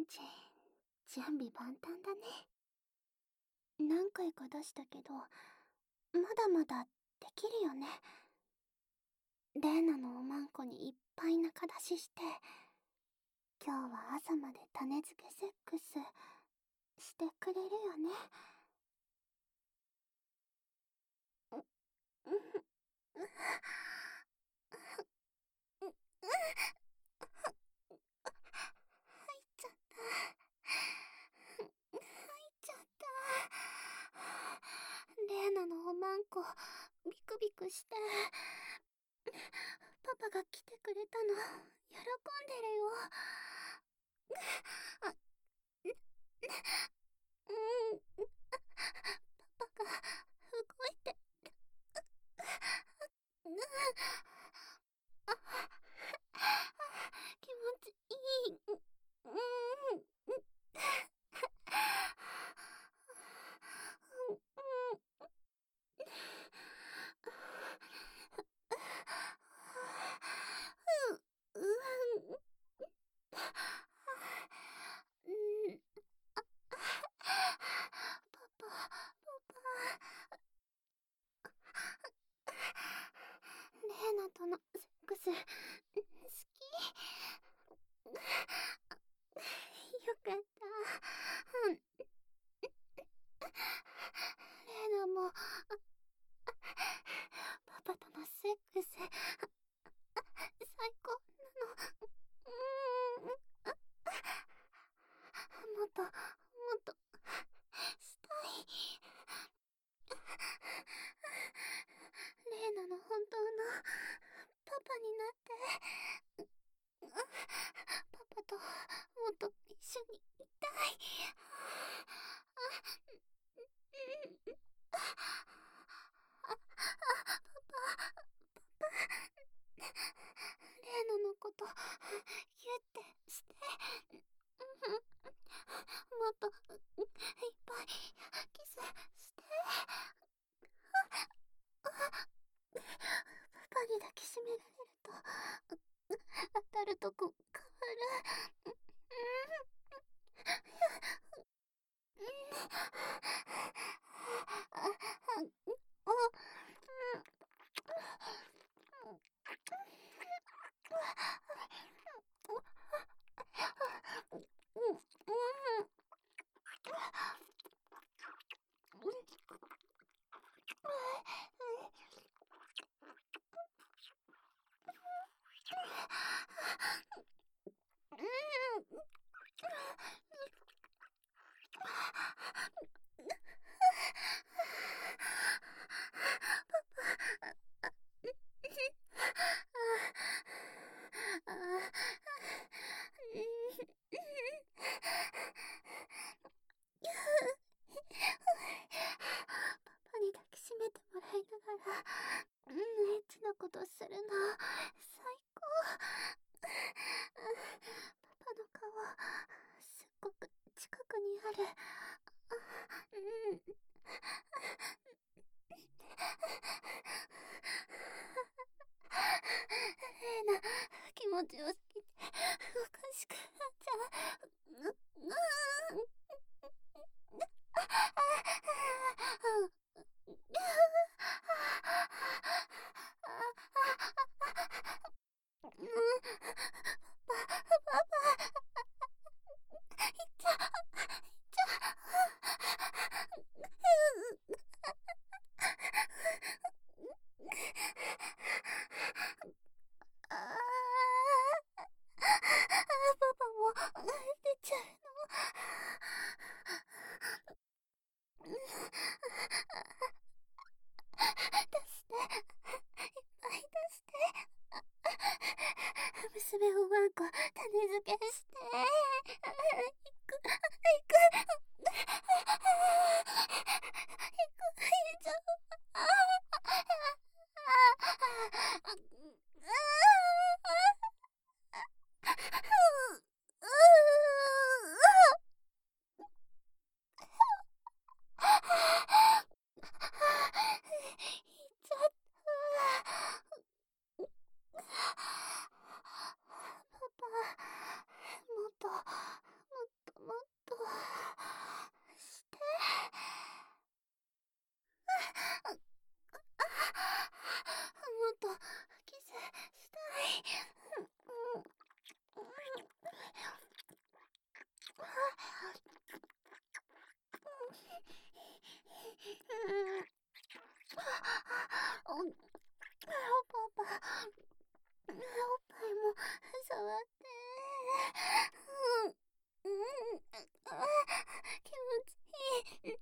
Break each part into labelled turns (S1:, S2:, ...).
S1: ち、準備万端だね。何回か出したけど、まだまだできるよね。レーナのおまんこにいっぱい中出しして、今日は朝まで種付けセックスしてくれるよね。うん、うん、うん、入っちゃった。入っちゃった。レーナのおまんこ、ビクビクして。パパが来てくれたの、喜んでるよ。あ、うん、パパが動いてる。うん、あ、気持ちいい。うん、うん、うん、パパ、レーナとのセックス、好き。よかった。レーナも、パパとのセックス、最高なの。もっと、もっと、したい。レーナの本当のパパになって、パパともっと一緒にいたい。レーナのことギュッてして、もっといっぱいキスして。パパに抱きしめられると当たるとこ変わる。パパに抱きしめてもらいながら、エッチなことするの最高。パパの顔すっごく近くにある。レーナ、気持ちよすぎておかしくなっちゃう。パパも出ちゃうの。出して、いっぱい出して。娘をワンコ種付けして。行く、行く。以上。パパ、もっとキスしたい。パパ、おっぱいも触って。気持ちいい。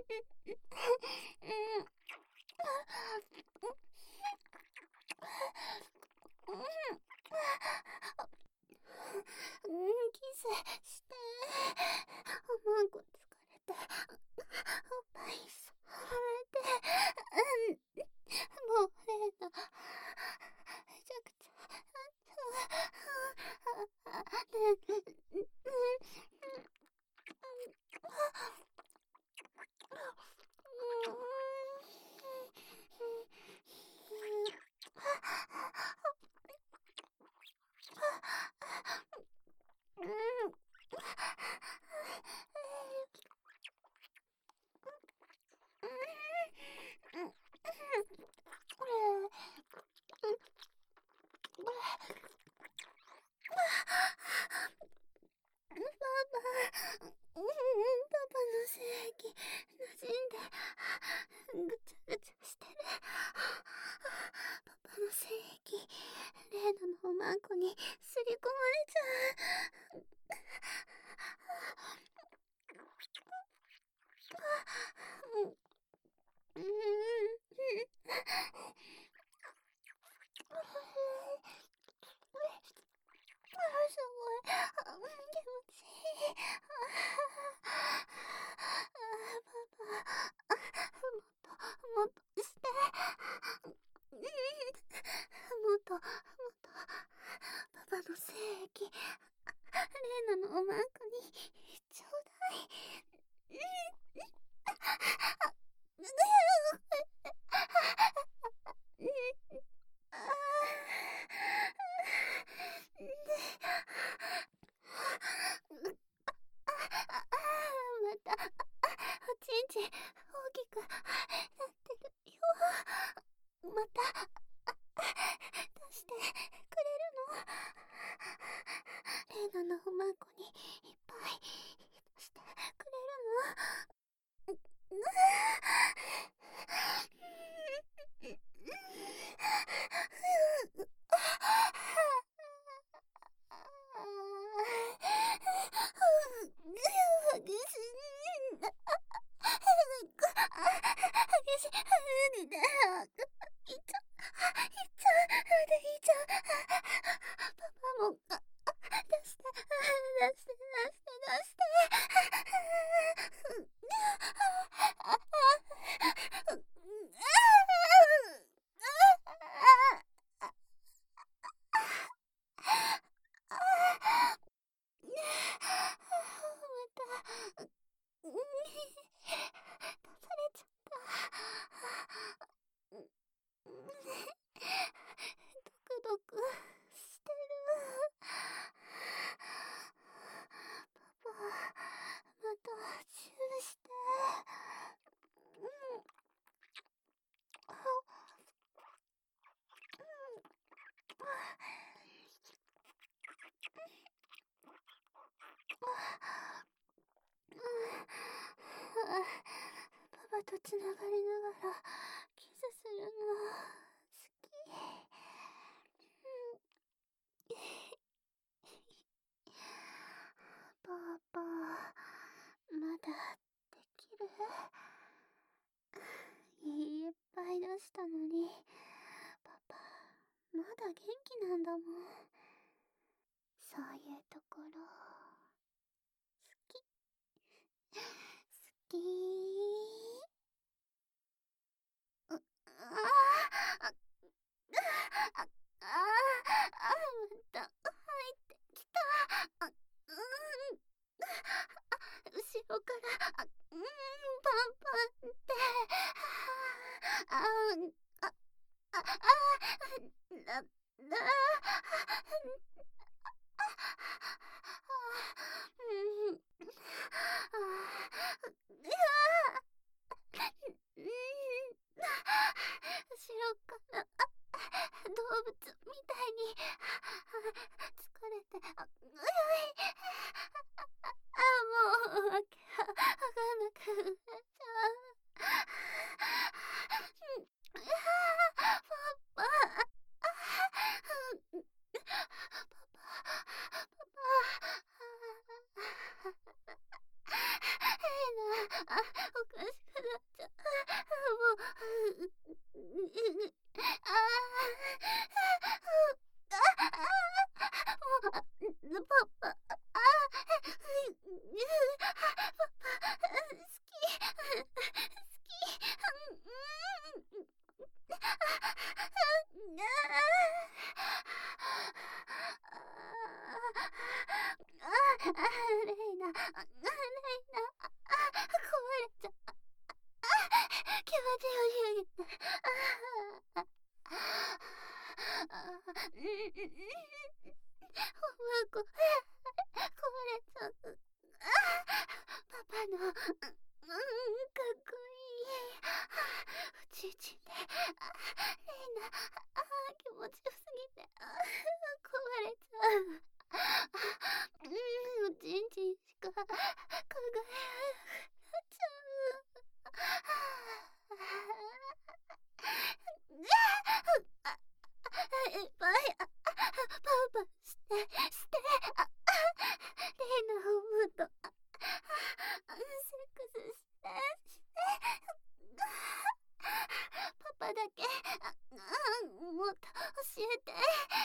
S1: キスして。おまんこ疲れて。おっぱい触られて。もうレーナ、めちゃくちパパの精液馴染んでぐちゃぐちゃしてる。パパの精液レーナのおまんこにすり込まれちゃう。すごい気持ちいい。パパ、もっとして。もっとパパの精液レーナのおまんこにちょうだい。またおちんちん大きくなってるよ。また出してくれるの？レーナのおまんこにいっぱい出してくれるの？ドクしてる。パパ、またチューして。パパとつながりながらキスするの好き。パパ、まだできる？いっぱい出したのに、パパ、まだ元気なんだもん。そういうところ、好き。好きー。あああまた入ってきた。後ろからパンパンって。だ後ろから物みたいに疲れて、もうわけわかんなくなっちゃう。パパ、おかしくなっちゃう。もう、パパ、レイナ、壊れちゃう。気持ちよすぎて。おまんこ、壊れちゃう。パパの、かっこいい。おちんちんで、レイナ、気持ちよすぎて、壊れちゃう。おちんちんしか輝かなくなっちゃう。いっぱい、パパして、レイナをもっと、セックスして、パパだけ、もっと教えて。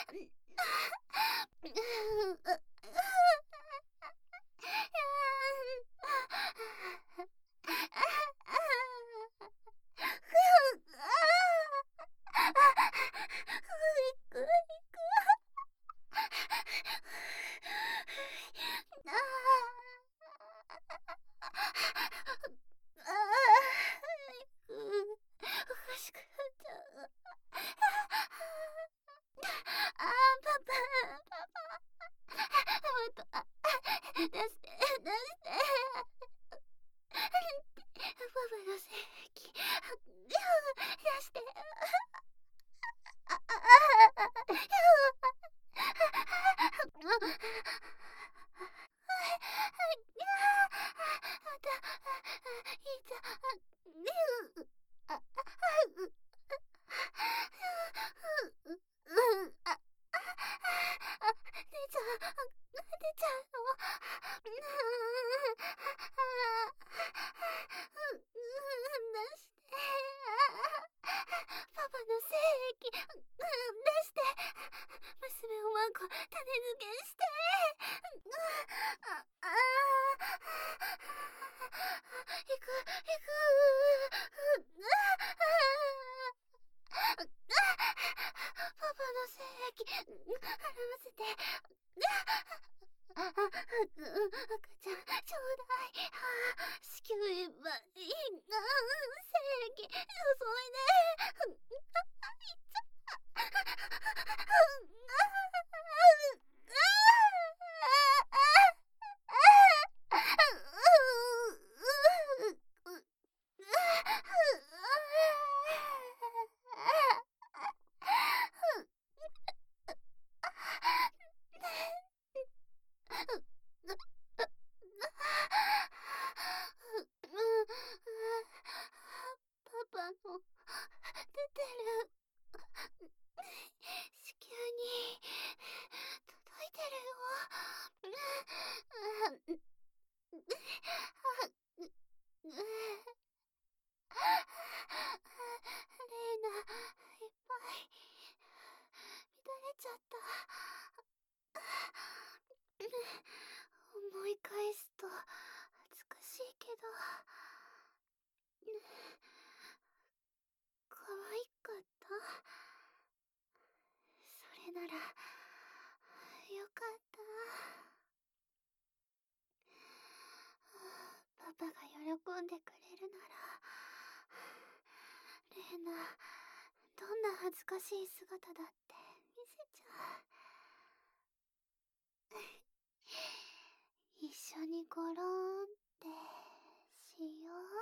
S1: おかしくなっちゃう。パパ、出して、出して。パパの性器、出して。また、いた、出ちゃうの。出して。パパの精液、出して。娘おまんこ、種付けして。行く。パパの精液、絡ませて。赤ちゃん、ちょうだい。子宮いっぱい。精液、遅いね。パパの出てる。子宮に届いてるよ。レイナ、いっぱい乱れちゃった。思い返すと恥ずかしいけど、可愛かった。それならよかった。パパが喜んでくれるなら、レイナ、どんな恥ずかしい姿だって見せちゃう。一緒にゴローンってしよう。